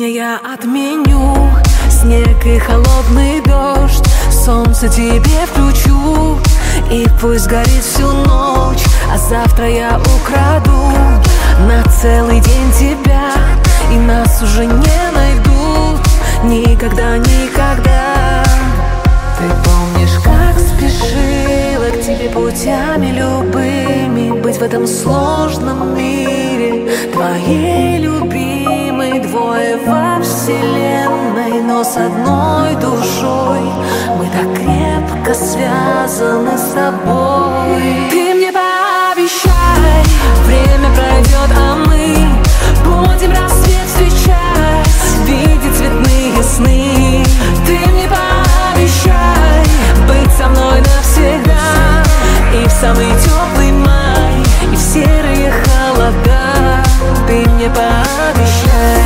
Сегодня я отменю снег и холодный дождь, солнце тебе включу, и пусть горит всю ночь. А завтра я украду на целый день тебя, и нас уже не найдут никогда, никогда. Ты помнишь, как спешила к тебе путями любыми, быть в этом сложном мире твоей любимой. Двое во вселенной, но с одной душой мы так крепко связаны с тобой. Ты мне пообещай, время пройдет, а мы будем рассвет встречать, видеть цветные сны. Ты мне пообещай быть со мной навсегда, и в самый теплый май, и в серые холода. Ты мне пообещай.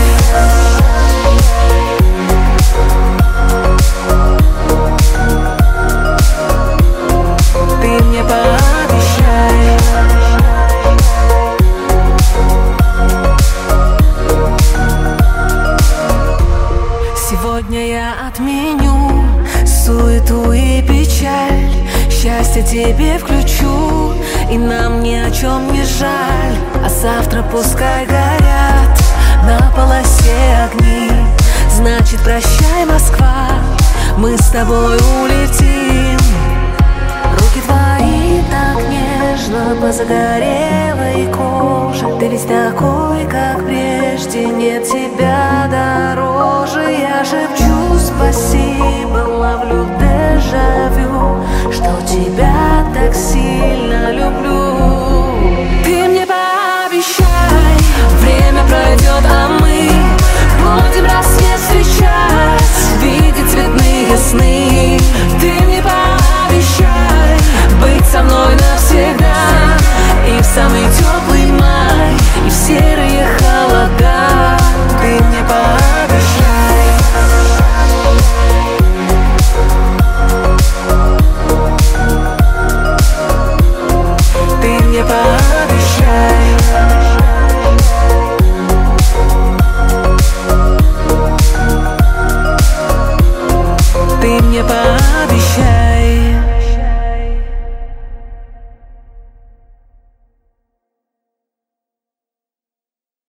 Ты мне пообещай. Сегодня я отменю суету и печаль, счастье тебе включу, и нам ни о чем не жаль. А завтра пускай горят на полосе огни, значит прощай, Москва, мы с тобой улетим. Руки твои так нежно по загорелой коже, ты ведь такой, как прежде, нет тебя.